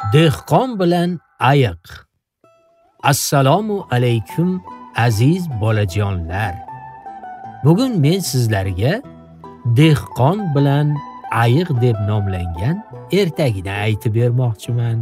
Dehqon bilan ayiq. Assalomu alaykum aziz bolajonlar. Bugun men sizlarga dehqon bilan ayiq deb nomlangan ertagini aytib bermoqchiman.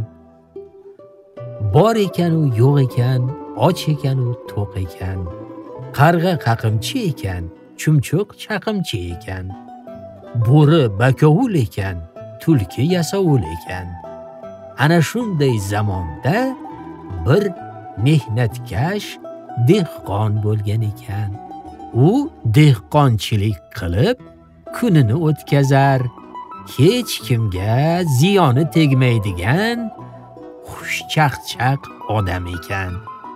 Bor ekan u yo'q ekan, och ekan u to'q ekan, qarg'a qaqimchi ekan, chumchuq chaqimchi ekan, bo'ri bakovul ekan, tulki yasovul ekan. Ana shunday zamonda bir mehnatkash dehqon bo'lgan ekan. U dehqonchilik qilib kunini o'tkazar, hech kimga ziyoni tegmaydigan xushchaqchaq odam ekan.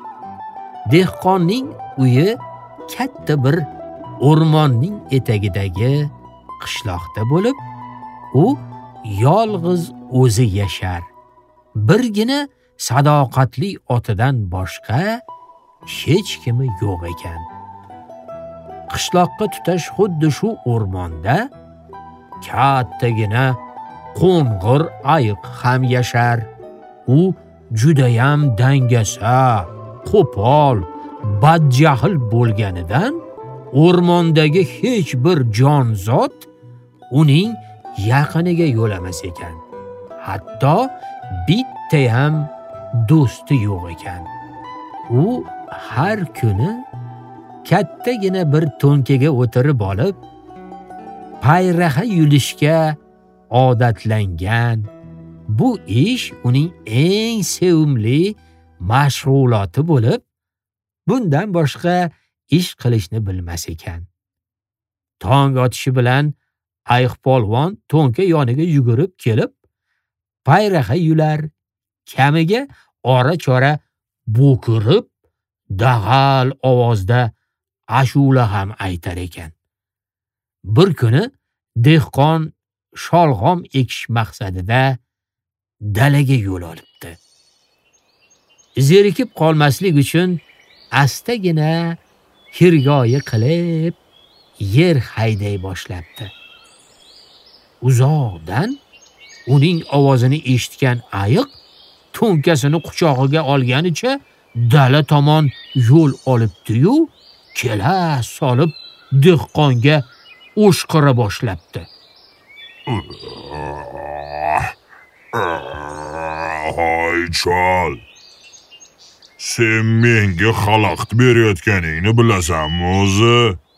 Dehqonning uyi katta bir o'rmonning etagidagi qishloqda bo'lib, u yolg'iz o'zi yashar. Birgina sadoqatli otidan boshqa hech kimi yo'q ekan. Qishloqqa tutash xuddi shu o'rmonda kattagina qo'ng'ir ayiq ham yashar. U judayam dangasa, qo'pol, badjahl bo'lganidan o'rmondagi hech bir jonzot uning yaqiniga yo'lamas ekan. Hatto bitta ham do'sti yo'q ekan. U har kuni kattagina bir to'nkaga o'tirib olib, payraha yulishga odatlangan. Bu ish uning eng sevimli mashg'uloti bo'lib, bundan boshqa ish qilishni bilmas ekan. Tong otishi bilan ayiq polvon to'nka yoniga yugurib kelib, payraha yular, kamiga ora-chora bo'kirib, dag'al ovozda ashula ham aytar ekan. Bir kuni dehqon sholg'om ekish maqsadida dalaga yo'l olibdi. Zerikib qolmaslik uchun astagina hirgoyi qilib yer hayday boshlabdi. Uzoqdan uning ovozini eshitgan ayiq to'nkasini quchog'iga olganicha dala tomon yo'l olibdi-yu, kela solib dehqonga o'shqira boshlabdi. Hoy chol, sen menga xalaqit berayotganingni bilasanmi o'zi?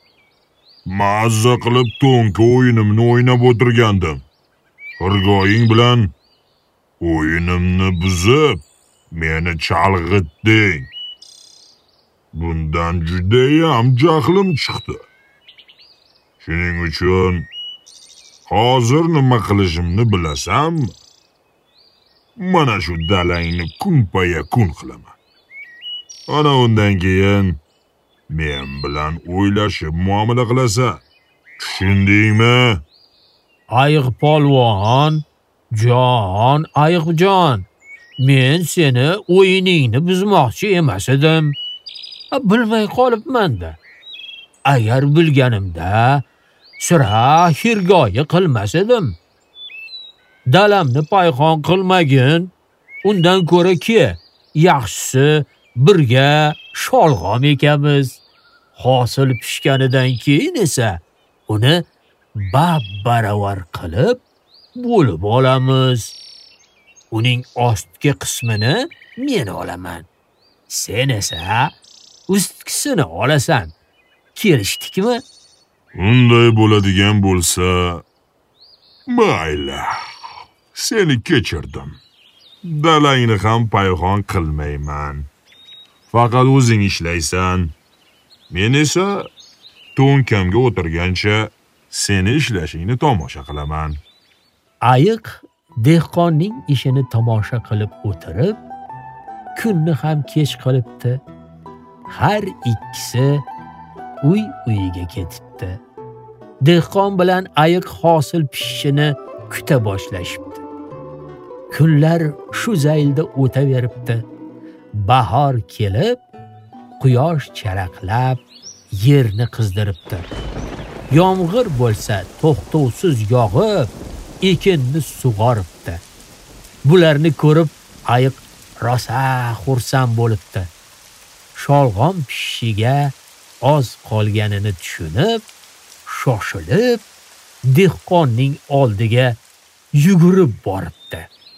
Mazza qilib to'nka o'yinimni o'ynab o'tirgandim. Hirgoying bilan o'yinimni buzib, meni chalg'itding. Bundan judayam jahlim chiqdi. Shuning uchun hozir nima qilishimni bilasanmi? Mana shu dalangni kun-paya-kun qilaman. Ana undan keyin men bilan o'ylashib muomala qilasan. Tushundingmi? Ayiq polvon, jon, ayiqjon. Men seni o'yiningni buzmoqchi emas edim. Bilmay qolibman-da. Agar bilganimda sira hirgoyi qilmas edim. Dalamni payxon qilmagin. Undan ko'ra-ki, yaxshisi birga sholg'om ekamiz. Hosil pishganidan keyin esa uni bab-baravar qilib bo'lib olamiz. Uning ostki qismini men olaman. Sen esa ustkisini olasan. Kelishdikmi? Unday bo'ladigan bo'lsa, mayli. Seni kechirdim. Dalangni ham payxon qilmayman. Faqat o'zing ishlaysan. Men esa to'nkamga o'tirgancha seni ishlashingni tomosha qilaman. Ayiq dehqonning ishini tomosha qilib o'tirib, kunni ham kech qilibdi. Har ikkisi uyiga ketibdi. Dehqon bilan ayiq hosil pishishini kuta boshlashibdi. Kunlar shu zaylda o'taveribdi. Bahor kelib, quyosh charaqlab yerni qizdiribdi. Yomg'ir bo'lsa to'xtovsiz yog'ib, ekinni sug'oribdi. Bularni ko'rib Ayiq rosa xursand bo'libdi. Sholg'om pishishiga oz qolganini tushunib, shoshilib dehqonning oldiga yugurib boribdi.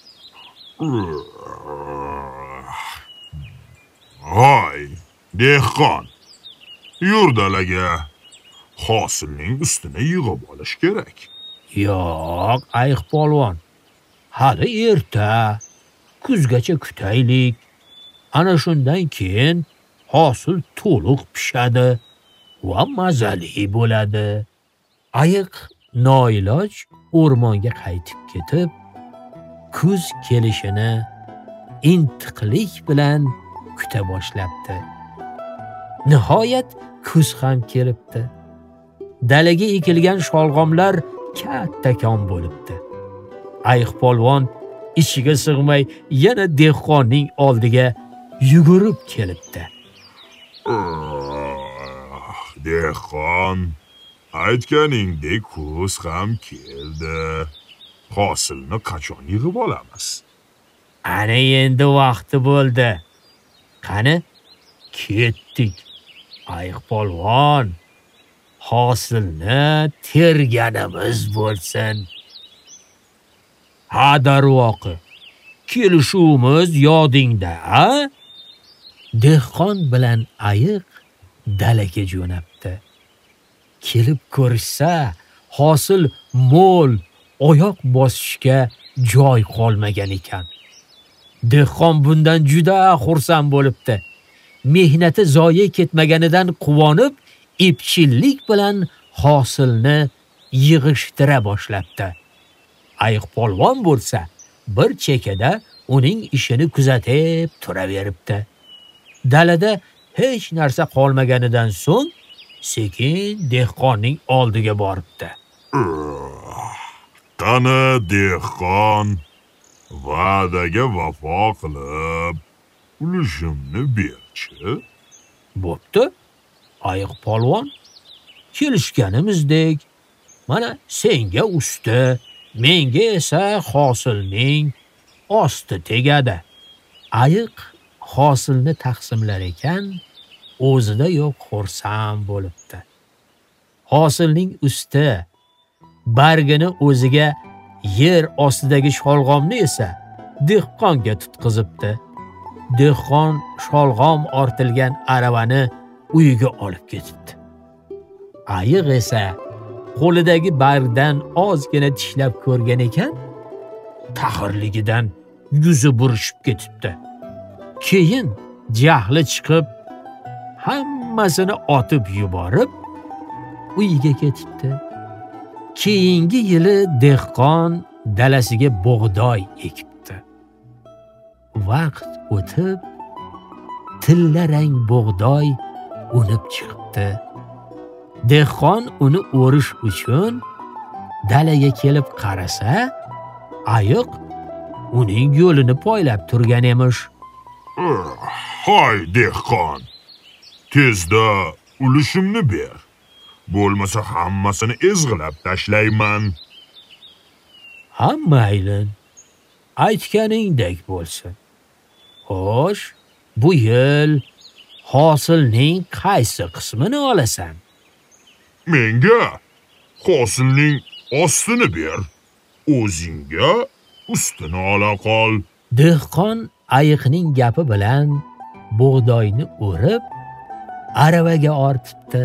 Voy, dehqon, yur dalaga. Hosilning ustini yig'ib olish kerak. Yo'q, ayiq polvon. Hali erta. Kuzgacha kutaylik. Ana shundan keyin hosil to'liq pishadi va mazali bo'ladi. Ayiq noiloj o'rmonga qaytib ketib, kuz kelishini intiqlik bilan kuta boshlabdi. Nihoyat kuz ham kelibdi. Dalaga ekilgan sholg'omlar kattakon bo'libdi. Ayiq polvon ichiga sig'may yana dehqonning oldiga yugurib kelibdi. Dehqon, aytganingdek kuz ham keldi. Hosilni qachon yig'ib olamiz? Ana endi vaqti bo'ldi. Qani, ketdik. Ayiq polvon, hosilni terganimiz bo'lsin. Ha darvoqi, kelishuvimiz yodingda, a? Dehqon bilan ayiq dalaga jo'nabdi. Kelib ko'rishsa, hosil mo'l, oyoq bosishga joy qolmagan ekan. Dehqon bundan juda xursand bo'libdi. Mehnati zoye ketmaganidan quvonib, epchillik bilan hosilni yig'ishtira boshlabdi. Ayiq polvon bo'lsa, bir chekada uning ishini kuzatib turaveribdi. Dalada hech narsa qolmaganidan so'ng sekin dehqonning oldiga boribdi. Qani dehqon, va'daga vafo qilib, ulushimni berchi. Bo'pti, ayiq polvon, kelishganimizdek, mana senga usti, menga esa hosilning osti tegadi. Ayiq hosilni taqsimlar ekan, o'zida yo'q xursand bo'libdi. Hosilning usti bargini o'ziga, yer ostidagi sholg'omni esa dehqonga tutqizibdi. Dehqon sholg'om ortilgan aravani uyiga olib ketibdi. Ayiq esa qo'lidagi bargdan ozgina tishlab ko'rgan ekan, taxirligidan yuzi burishib ketibdi. Keyin jahli chiqib, hammasini otib yuborib, uyiga ketibdi. Keyingi yili dehqon dalasiga bug'doy ekibdi. Vaqt o'tib, tilla rang bug'doy unib chiqibdi. Dehqon uni o'rish uchun dalaga kelib qarasa, ayiq uning yo'lini poylab turgan emish. Hoy dehqon, tezda ulushimni ber. Bo'lmasa hammasini ezg'ilab tashlayman. Ha maylin, aytganingdek bo'lsin. Xo'sh, bu yil hosilning qaysi qismini olasan? Menga hosilning ostini ber. O'zingga ustini ola qol. Dehqon ayiqning gapi bilan bug'doyni o'rib aravaga ortibdi.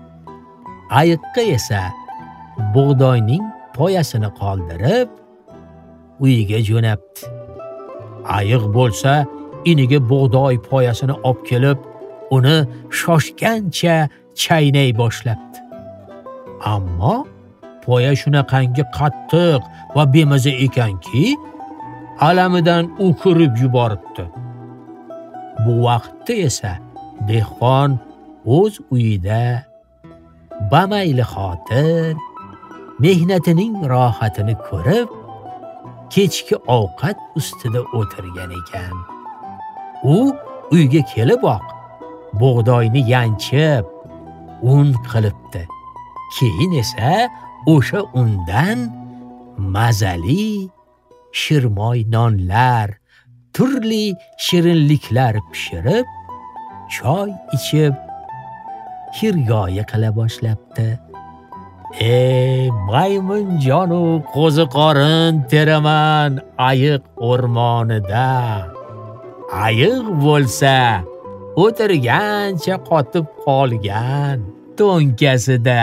Ayiqqa esa bug'doyning poyasini qoldirib uyiga jo'nabdi. Ayiq bo'lsa iniga bug'doy poyasini olib kelib, uni shoshgancha chaynay boshlabdi. Ammo poya shunaqangi qattiq va bemaza ekanki, alamidan o'kirib yuboribdi. Bu vaqtda esa dehqon o'z uyida bamayli xotir mehnatining rohatini ko'rib, kechki ovqat ustida o'tirgan ekan. U uyga keliboq bug'doyni yanchib, un qilibdi. Keyin esa o'sha undan mazali shirmoy nonlar, turli shirinliklar pishirib, choy ichib, xirgoyi qila boshlabdi. Maymunjonu qo'zi qorin teraman ayiq o'rmonida. Ayiq bo'lsa, o'tirgancha qotib qolgan to'nkasida.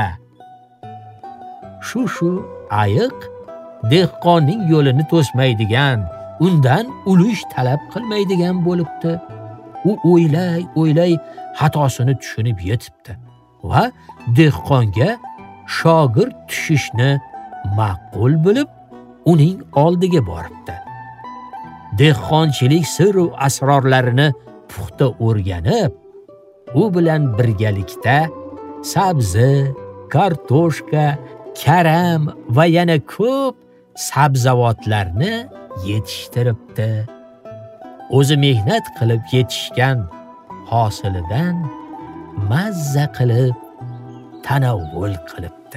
Shu ayiq dehqonning yo'lini to'smaydigan, undan ulush talab qilmaydigan bo'libdi. U o'ylay xatosini tushunib yetibdi va dehqonga shogird tushishni ma'qul bilib, uning oldiga boribdi. Dehqonchilik sir va asrorlarini puxta o'rganib, u bilan birgalikda sabzi, kartoshka, karam va yana ko'p sabzavotlarni yetishtiribdi. O'zi mehnat qilib yetishgan hosilidan mazza qilib tanovvul qilibdi.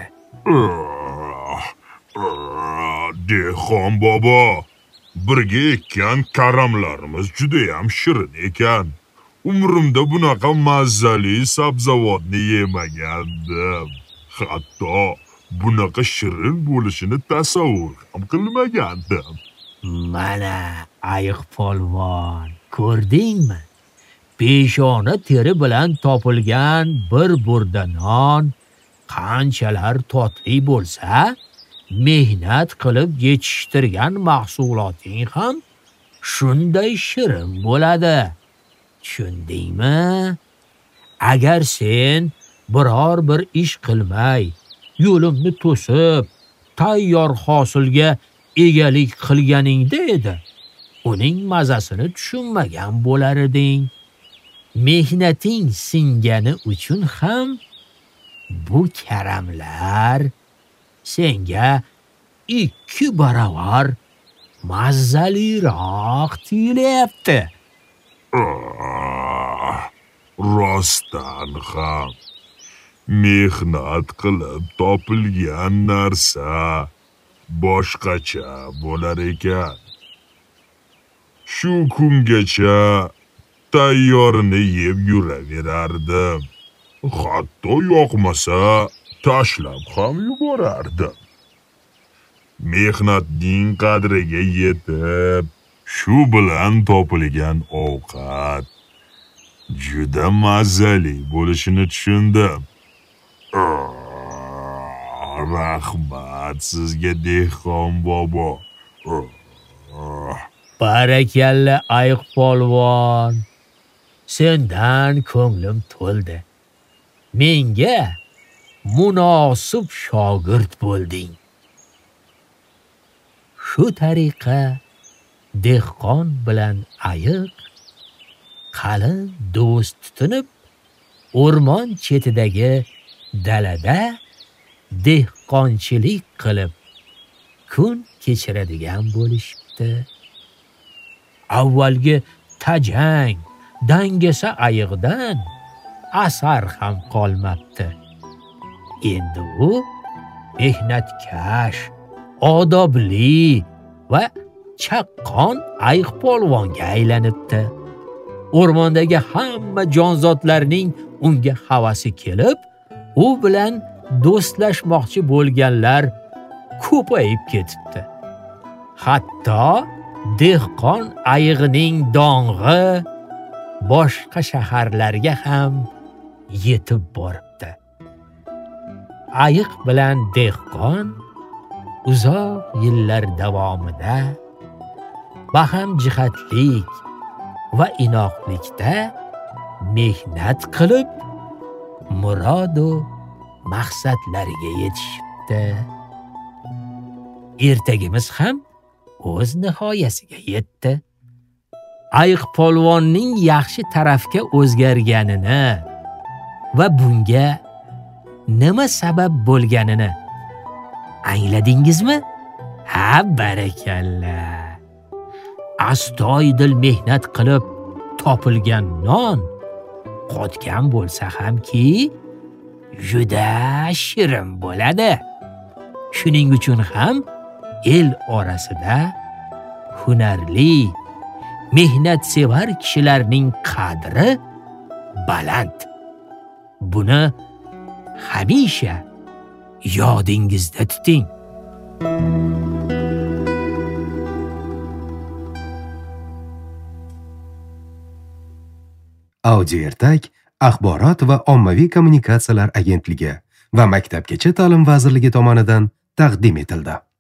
Dehqon bobo, birga ekkan karamlarimiz juda ham shirin ekan. Umrimda bunaqa mazzali sabzavotni yemagandim. Hatto bunaqa shirin bo'lishini tasavvur ham qilmagandim. Mana ayiq polvon, ko'rdingmi? Peshona teri bilan topilgan bir burda non qanchalar totli bo'lsa, mehnat qilib yetishtirgan mahsuloting ham shunday shirin bo'ladi. Tushundingmi? Agar sen biror bir ish qilmay, yo'limni to'sib, tayyor hosilga egalik qilganingda edi, uning mazasini tushunmagan bo'lar eding. Mehnating singani uchun ham bu karamlar senga 2 baravar mazzaliroq tuyulyapti. Rostdan ham mehnat qilib topilgan narsa boshqacha bo'lar ekan. Shu kungacha tayyorini yeb yuraverardim. Hatto yoqmasa tashlab ham yuborardim. Mehnatning qadriga yetib, shu bilan topilgan ovqat juda mazali bo'lishini tushundim. Rahmat sizga dehqon bobo. Barakalla ayiq polvon. Sendan ko'nglim to'ldi. Menga munosib shogird bo'lding. Shu tariqa dehqon bilan ayiq qalin do'st tutinib, o'rmon chetidagi dalada dehqonchilik qilib kun kechiradigan bo'lishibdi. Avvalgi tajang, dangasa ayiqdan asar ham qolmabdi. Endi u mehnatkash, odobli va chaqqon ayiq polvonga aylanibdi. O'rmondagi hamma jonzotlarning unga havasi kelib, u bilan do'stlashmoqchi bo'lganlar ko'payib ketibdi. Hatto dehqon ayigining dong'i boshqa shaharlarga ham yetib boribdi. Ayiq bilan dehqon uzoq yillar davomida baham jihatlik va inoqlikda mehnat qilib, murod va maqsadlariga yetishibdi. Ertagimiz ham o'z nihoyasiga yetdi. Ayiq polvonning yaxshi tarafga o'zgarganini va bunga nima sabab bo'lganini angladingizmi? Ha, barakalla. Astoydil mehnat qilib topilgan non qotgan bo'lsa hamki juda shirin bo'ladi. Shuning uchun ham el orasida hunarli, mehnatsevar kishilarning qadri baland. Buni hamisha yodingizda tuting. Audio Ertak Axborot va ommaviy kommunikatsiyalar agentligi va Maktabgacha ta'lim vazirligi tomonidan taqdim etildi.